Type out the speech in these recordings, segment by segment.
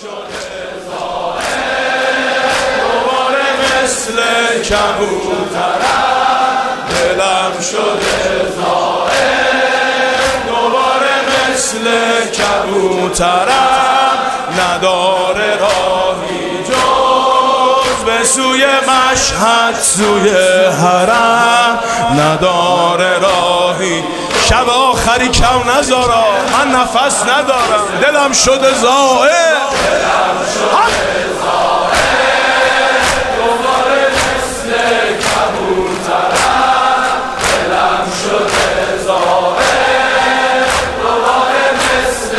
دوباره مثل کبوترم دلم شده زائر دوباره مثل کبوترم نداره راهی جز به سوی مشهد سوی حرم نداره راهی شب آخری کم نذارا من نفس ندارم دلم شده زائر دوباره مثل کبوترم دلم شده زائر دوباره مثل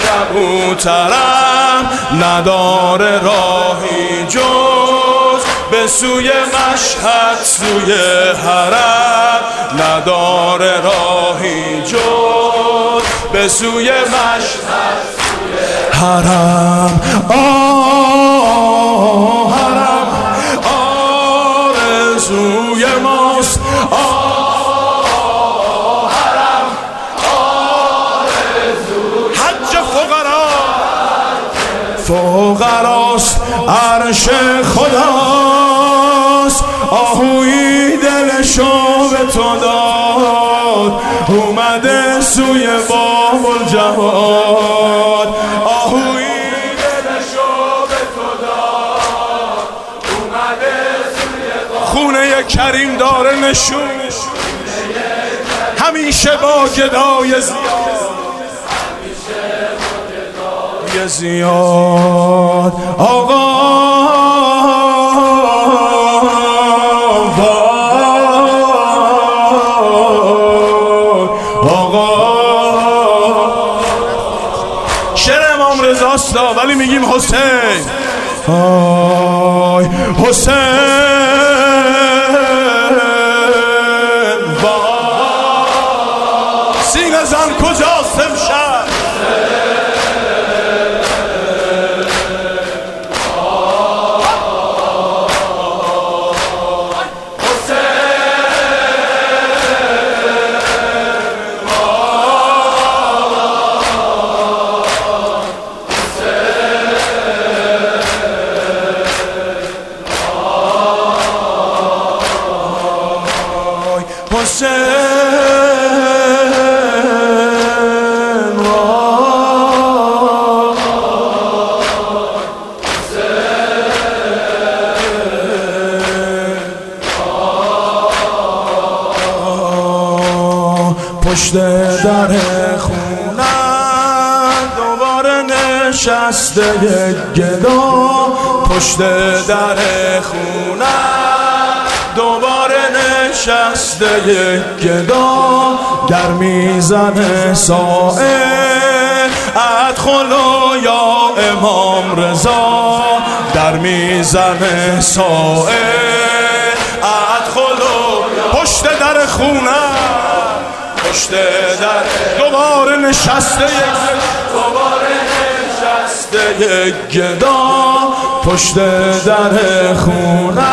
کبوترم نداره راهی جز به سوی مشهد سوی حرم نداره راهی جز به سوی مشهد سوی حرم حرم آرزوی ماست حرم آرزوی حج فقراست عرش خداست آهوی دلشو به تو داد اومده سوی باب الجهاد آهوی دلشو به تو داد اومده سوی باب خونه کریم داره نشون همیشه با گدای زیاد آقا شعر امام رضاست ولی میگیم حسین آی حسین سینه زن کجاست امشب حسین پشت در خونه دوباره نشسته یک گدا پشت در خونه دوباره نشسته یک گدا در میزنه سائل ادخلوا یا امام رضا در میزنه سائل ادخلوا پشت در خونه پشت در دوباره نشسته یک گدا پشت در خونه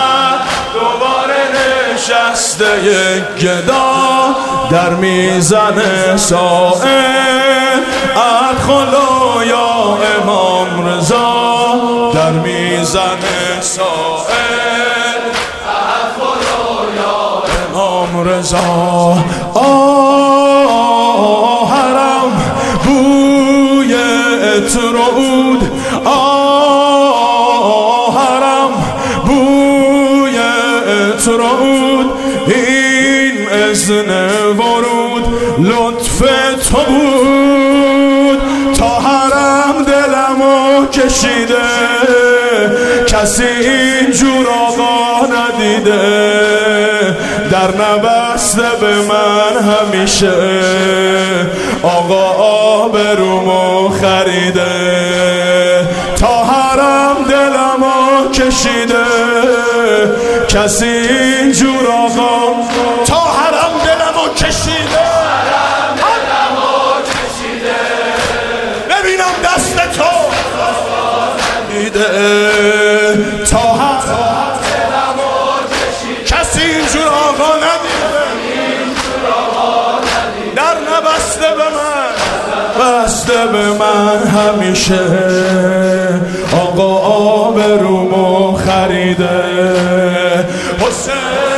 نشسته یک گدا در میزنه سائل ادخلوا یا امام رضا در میزنه سائل ادخلوا یا امام رضا حرم بوی عطر و عود حرم بوی عطر و عود این اذن ورود لطف تو بود تا حرم دلمو کشیده کسی اینجور آقا ندیده در نبسته به من همیشه آقا آبرومو خریده تا حرم دلمو کشیده کسی اینجور آقا تا حرم دلمو کشیده ببینم دست تو دیده تا حرم کسی اینجور آقا ندیده در نبسته به من بسته به من همیشه رومو خریده حسین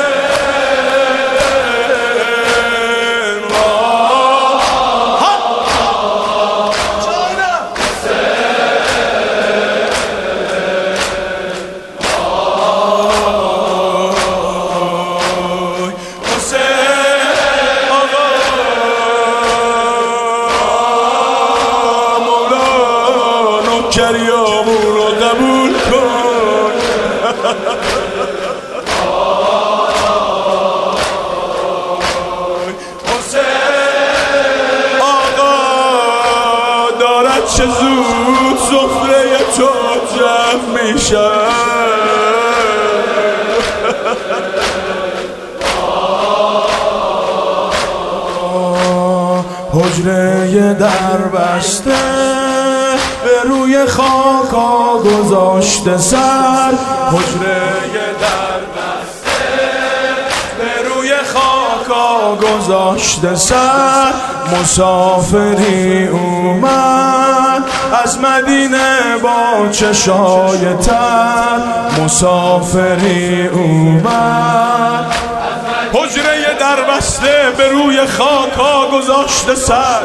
کریامون رو قبول کن حسین آقا دارد چه زود سفره تو جمع میشه حجره در بسته به روی خاکا گذاشته سر حجره در بسته به روی خاکا گذاشته سر مسافری اومد از مدینه با چشای تر مسافری اومد حجره در بسته به روی خاکا گذاشته سر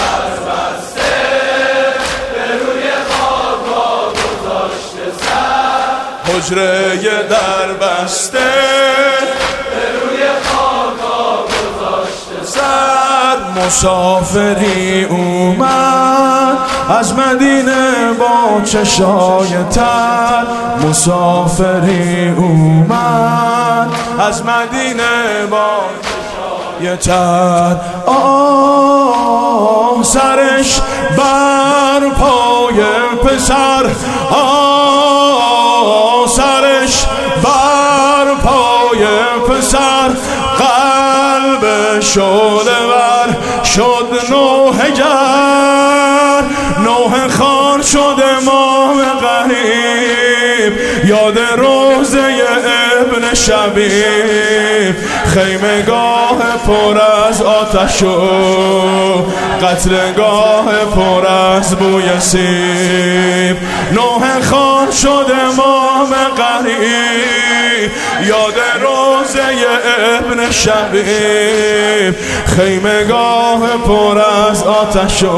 حجره در بسته به روی خاکا گذاشته سر مسافری اومد از مدینه با چشای تر مسافری اومد از مدینه با چشای تر آه سرش بر پای پسر سرش بر پای پسر قلب شعله ور شد نوحه گر نوحه خان شد امام غریب یاد روزه ابن شبیب خیمگاه پر از آتش و قتلگاه پر از بوی سیب نوحه خان شد امام غریب یاد روزه ابن شبیب خیمگاه پر از آتش و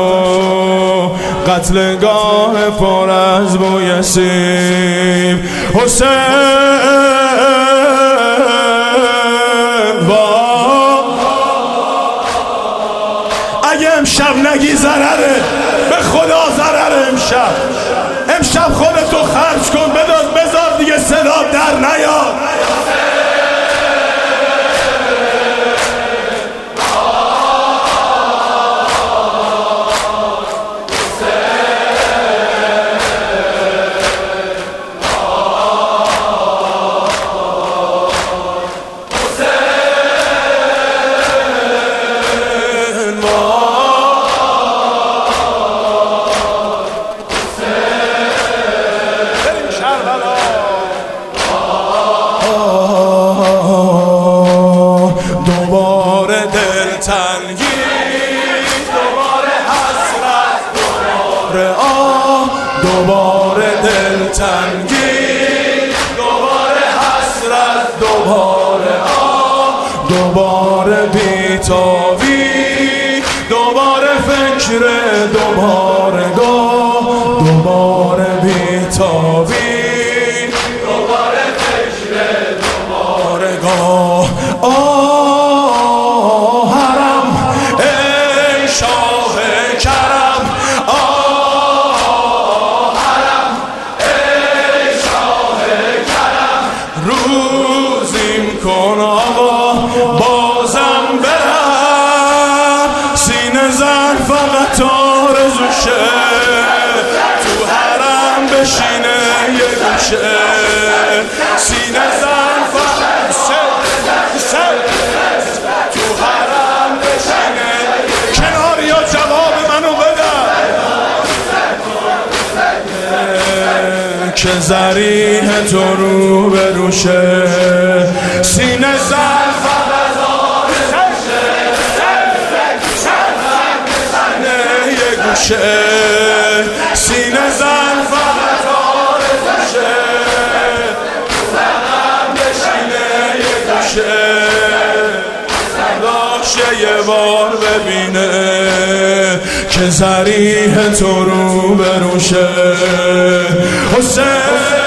قتلگاه پر از بوی سیب حسین اگه امشب نگی ضرره به خدا ضرره امشب خودتو خرج کن بذار دیگه صدا در نیاد دوباره دلتنگی دوباره حسرت دوباره دوباره دلتنگی دوباره حسرت دوباره دوباره بیتابی دوباره فکر دوباره دوباره بیتابی دوباره فکر دوباره حرم ای شاه کرم حرم ای شاه کرم روزیم کن آقا بازم برم سینه زن فقط آرزوشه تو حرم بشینه یه گوشه سینه زن فقط تو حرم بشینه کنار یا جواب منو بدن که ذریح تو رو بروشه سینه زن فقط یه گوشه سینه زن فقط آرزوشه ببینه که ذریح تو رو بروشه. حسین